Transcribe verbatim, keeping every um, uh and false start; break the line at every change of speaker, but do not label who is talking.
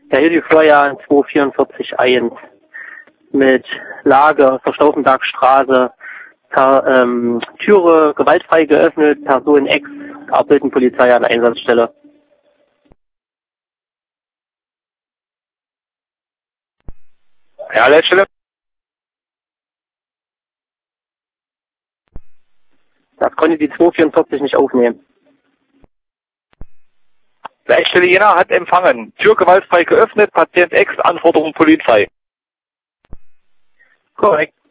Ja, hier die Florian zwei vierundvierzig eins mit Lage Verstauffenbergstraße, per, ähm, Türe gewaltfrei geöffnet, Person X, Abbilden Polizei an der Einsatzstelle.
Ja, Leitstelle.
Das konnte die zwei vierundvierzig nicht aufnehmen.
Leitstelle Jena hat empfangen. Tür gewaltfrei geöffnet, Patient X, Anforderung Polizei.
Korrekt.